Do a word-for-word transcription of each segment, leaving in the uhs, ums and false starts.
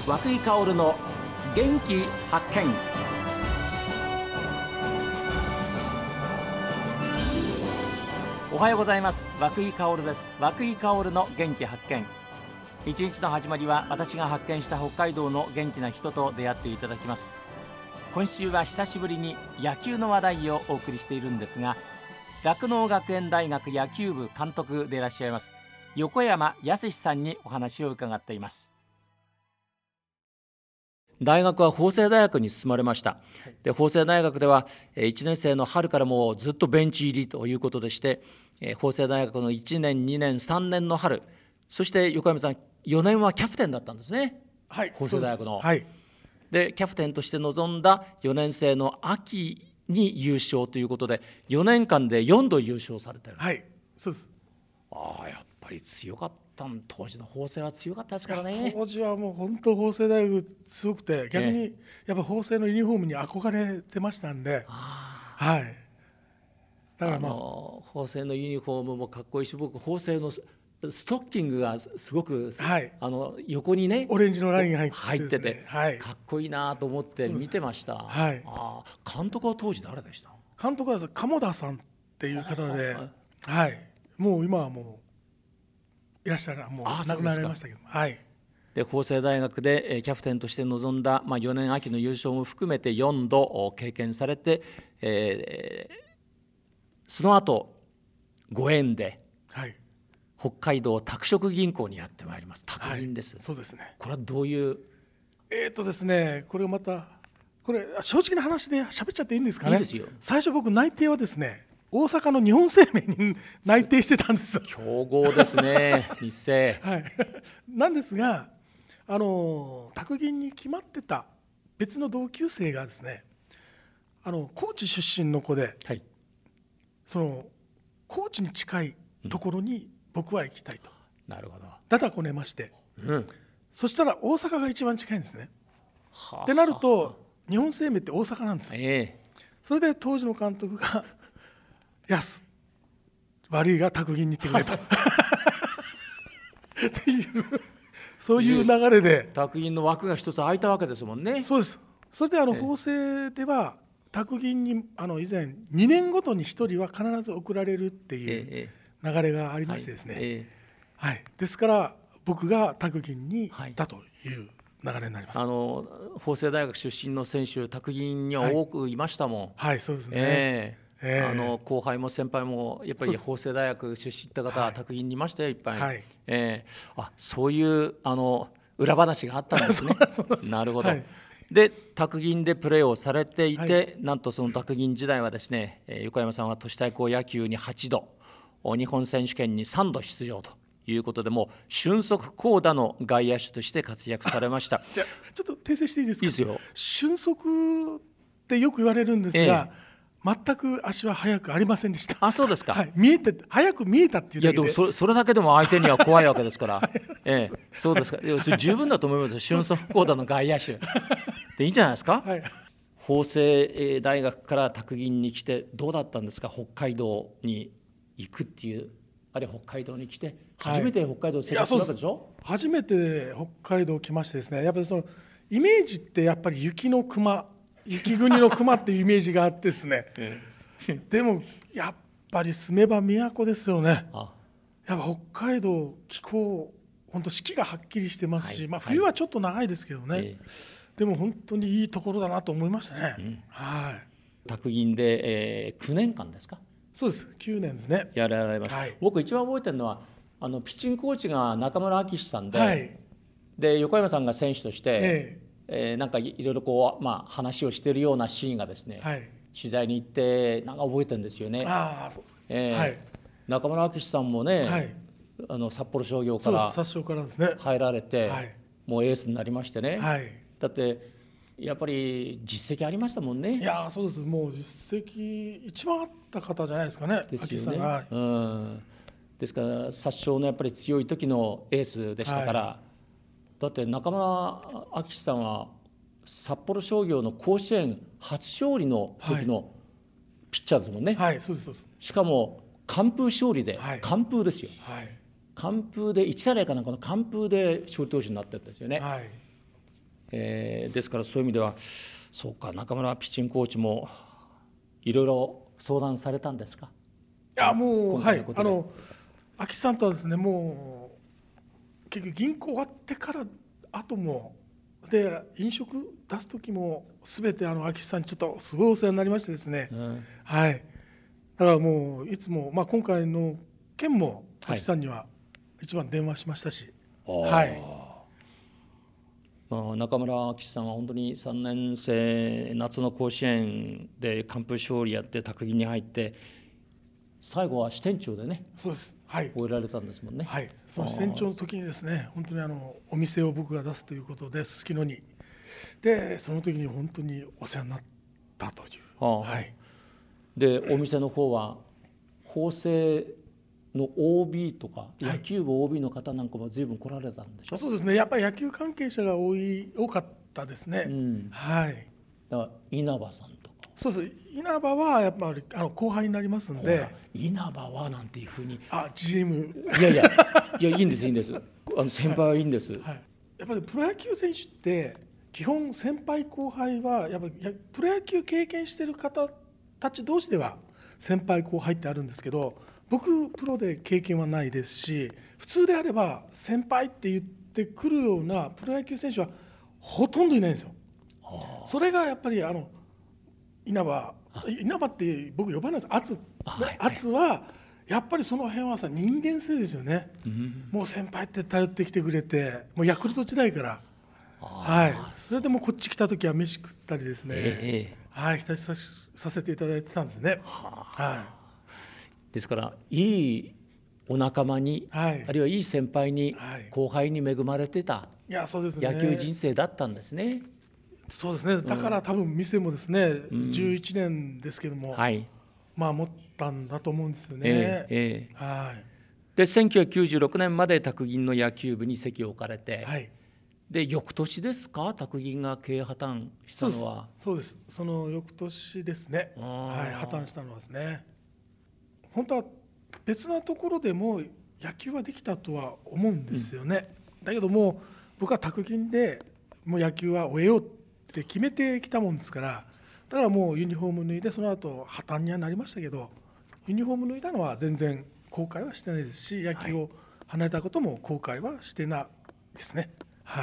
涌井薫の元気発見。おはようございます。涌井薫です。涌井薫の元気発見。一日の始まりは私が発見した北海道の元気な人と出会っていただきます。今週は久しぶりに野球の話題をお送りしているんですが、酪農学園大学野球部監督でいらっしゃいます横山康さんにお話を伺っています。大学は法政大学に進まれました。で、法政大学ではいちねん生の春からもうずっとベンチ入りということでして、法政大学のいちねんにねんさんねんの春、そして横山さんよねんはキャプテンだったんですね。 はい、 法政大学の。 はい、 でキャプテンとして臨んだよねん生の秋に優勝ということで、よねんかんでよんど優勝されてる。 はい、そうです。 ああ、やっぱり強かった。当時の法政は強かったですからね。 当時はもう本当法政大学強くて、逆にやっぱ法政のユニフォームに憧れてましたんで、はい。 だから、まあ、あの法政のユニフォームもかっこいいし、僕法政のストッキングがすごく、はい、あの横にねオレンジのラインが入ってて、 入ってて、 はい、 かっこいいなと思って見てました。はい、あ、監督は当時誰でした？ 監督は鴨田さんっていう方で、はい、もう今はもういらっしゃる、もう亡くなられましたけど、はい。 で法政大学でキャプテンとして臨んだ、まあ、よねん秋の優勝も含めてよんど経験されて、えー、その後ご縁で、はい、北海道拓殖銀行にやってまいります。拓銀です、はい、 そうですね。 これはどういう？ えーとですね、これまたこれ正直な話で喋っちゃっていいんですかね。 いいですよ。 最初僕内定はですね、大阪の日本生命に内定してたんですよ。 強豪ですね日生、 はい、なんですが、あの拓銀に決まってた別の同級生がですね、あの高知出身の子で、はい、その高知に近いところに僕は行きたいと、 うん、なるほど、 だだこねまして、うん、そしたら大阪が一番近いんですね。 はあ、 ってなると日本生命って大阪なんですよ、 えー、 それで当時の監督がやす悪いが拓銀に行ってくれとっていうそういう流れで拓銀の枠が一つ空いたわけですもんね。 そうです。それであの法政では拓銀にあの以前にねんごとにひとりは必ず送られるっていう流れがありましてですね、はいはい、ですから僕が拓銀に行ったという流れになります。 あの法政大学出身の選手拓銀には多くいましたもん。 はい、はい、そうですね、 えーえー、あの後輩も先輩もやっぱり法政大学出身って方は拓銀にいましたよ、いっぱい、はい、えー、あそういうあの裏話があったんですねなるほど、はい、で拓銀でプレーをされていて、はい、なんとその拓銀時代はですね、横山さんは都市対抗野球にはちど、日本選手権にさんど出場ということで、もう俊足巧打の外野手として活躍されましたじゃあちょっと訂正していいですか？ いいですよ。 俊足ってよく言われるんですが、ええ、全く足は速くありませんでした。 あ、そうですか。 はい、見えて速く見えたっていうだけで。 いやでも そ, それだけでも相手には怖いわけですから、ええ、そうですか。いやそれ十分だと思いますよ俊足巧打の外野手でいいんじゃないですか、はい、法政大学から拓銀に来てどうだったんですか？北海道に行くっていう、あれ北海道に来て初めて北海道生活するわけでしょ？はい、 初めて北海道来ましてですね、やっぱりそのイメージってやっぱり雪の熊、雪国の熊っていうイメージがあってですねでもやっぱり住めば都ですよね。ああ、やっぱ北海道気候本当四季がはっきりしてますし、はい、まあ、冬はちょっと長いですけどね、はい、でも本当にいいところだなと思いましたね、うん、はい。 拓銀で、えー、きゅうねんかんですか？ そうです、きゅうねんですね、 やられました、はい、僕一番覚えてるのはあのピッチングコーチが中村明さんで、はい、で横山さんが選手として、えええー、なんかいろいろこう、まあ、話をしているようなシーンがですね、はい、取材に行ってなんか覚えてるんですよね。 ああ、そうです、 えーはい、中村明さんもね、はい、あの札幌商業から入られて、はい、もうエースになりましてね、はい、だってやっぱり実績ありましたもんね。 いやそうです、もう実績一番あった方じゃないですかね、 ですよね。明さんが、うん、ですから殺傷のやっぱり強い時のエースでしたから、はい、だって中村明さんは札幌商業の甲子園初勝利の時のピッチャーですもんね。 はい、そうですそうです。 しかも完封勝利で、はい、完封ですよ、はい、完封でいちたいゼロかなんかの完封で勝利投手になってるんですよね、はい、 えー、ですからそういう意味ではそうか、中村ピッチングコーチもいろいろ相談されたんですか？ いやもうはいあの秋さんとはですね、もう結局銀行終わってから後もで飲食出す時も全てあの秋さんにちょっとすごいお世話になりましてですね、うん、はい、だからもういつも、まあ、今回の件も秋さんには一番電話しましたし、はい、 まあ、中村秋さんは本当にさんねん生夏の甲子園で完封勝利やって卓球に入って最後は支店長でね、 そうです、はい、 終えられたんですもんね。 はい、その支店長の時にですね、本当にあのお店を僕が出すということですすきのにで、その時に本当にお世話になったという、はあ、はい、 でお店の方は法政の オービー とか野球部 オービー の方なんかも随分来られたんでしょ？ そうですね、やっぱり野球関係者が多い多かったですね、うん、はい。 だから稲葉さんとか、 そうです、稲葉はやっぱりあの後輩になりますんで、 稲葉はなんていうふうに、 あ ジーエムいやいやいやいいんですいいんですあの先輩はいいんです、はいはい、 やっぱりプロ野球選手って基本先輩後輩はやっぱりプロ野球経験している方たち同士では先輩後輩ってあるんですけど、僕プロで経験はないですし、普通であれば先輩って言ってくるようなプロ野球選手はほとんどいないんですよ。それがやっぱりあの稲葉稲葉って僕呼ばないんです。圧、圧はやっぱりその辺はさ人間性ですよね、うん、もう先輩って頼ってきてくれて、もうヤクルト時代から、はい、それでもこっち来た時は飯食ったりですね、えー、はい、親しささせていただいてたんですね、はい、 ですからいいお仲間に、はい、あるいはいい先輩に、はい、後輩に恵まれてた野球人生だったんですね。 そうですね、だから多分店もですね、うん、じゅういちねんですけども、はい、まあ持ったんだと思うんですよね、えーえーはい、 でせんきゅうひゃくきゅうじゅうろくねんまで卓銀の野球部に籍を置かれて、はい、で翌年ですか、卓銀が経営破綻したのは。 そうです、そうです、その翌年ですね、はい、破綻したのはですね、本当は別なところでも野球はできたとは思うんですよね、うん、だけども僕は卓銀でもう野球は終えようって決めてきたもんですから、だからもうユニフォーム脱いでその後破綻にはなりましたけど、ユニフォーム脱いだのは全然後悔はしてないですし、野球を離れたことも後悔はしてないですね、はい。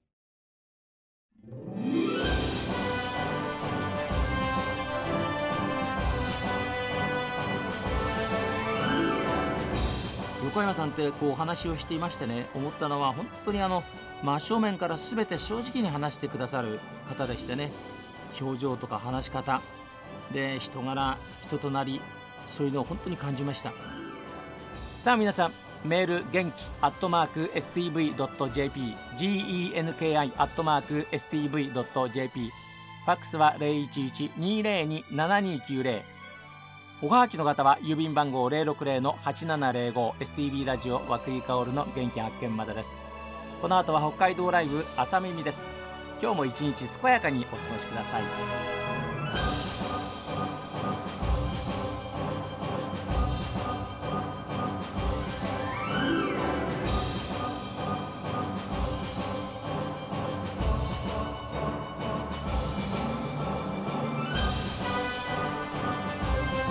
横山さんってこうお話をしていましてね、思ったのは本当にあの真正面から全て正直に話してくださる方でしてね、表情とか話し方で人柄人となり、そういうのを本当に感じました。さあ皆さん、メール元気アットマーク エスティーブイドットジェーピー genki アットマーク エスティーブイドットジェーピー、 ファックスは ゼロいちいち にゼロに ななにきゅうゼロ、おはがきの方は郵便番号 ゼロろくゼロのはちななゼロご エスティービー ラジオ和久井薫の元気発見までです。この後は北海道ライブ朝耳です。今日も一日健やかにお過ごしください。